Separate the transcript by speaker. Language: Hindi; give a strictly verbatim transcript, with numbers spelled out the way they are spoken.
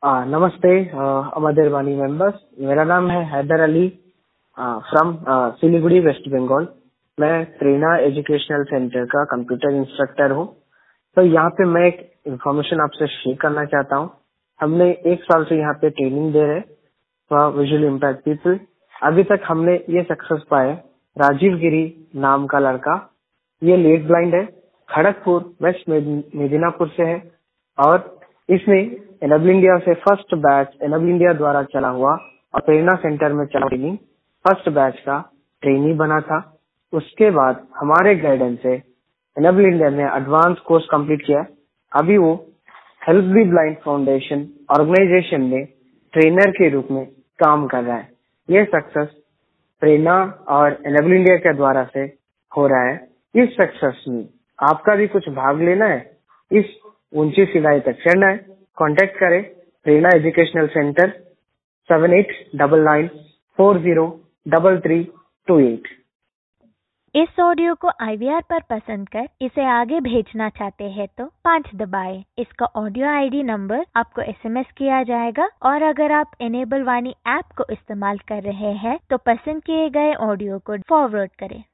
Speaker 1: आ, नमस्ते अमर वाणी मेंबर्स। मेरा नाम है हैदर अली फ्रॉम सिलीगुड़ी वेस्ट बंगाल। मैं प्रेरणा एजुकेशनल सेंटर का कंप्यूटर इंस्ट्रक्टर हूँ। तो यहाँ पे मैं एक इन्फॉर्मेशन आपसे शेयर करना चाहता हूँ। हमने एक साल से यहाँ पे ट्रेनिंग दे रहे फॉर विजुअली इम्पैक्ट पीपल। अभी तक हमने ये सक्सेस पाया। राजीव गिरी नाम का लड़का, ये लेग ब्लाइंड है, खड़गपुर वेस्ट मेदिनीपुर से है और इसने एनेबल इंडिया से फर्स्ट बैच एनेबल इंडिया द्वारा चला हुआ और प्रेरणा सेंटर में चला ट्रेनिंग फर्स्ट बैच का ट्रेनी बना था। उसके बाद हमारे गाइडेंस से एनेबल इंडिया ने एडवांस कोर्स कंप्लीट किया। अभी वो help the blind foundation organisation में ट्रेनर के रूप में काम कर रहा है। ये सक्सेस प्रेरणा और एनेबल इंडिया के द्वारा से हो रहा है। इस सक्सेस में आपका भी कुछ भाग लेना है, इस ऊंची सिलाई तक चढ़ना है, कांटेक्ट करें Prerna educational centre seven eight nine nine four zero three three two eight.
Speaker 2: इस ऑडियो को आई वी आर पर पसंद कर इसे आगे भेजना चाहते हैं तो पाँच दबाएं। इसका ऑडियो आई डी नंबर आपको एस एम एस किया जाएगा और अगर आप एनेबल वाणी ऐप को इस्तेमाल कर रहे हैं तो पसंद किए गए ऑडियो को फॉरवर्ड करें।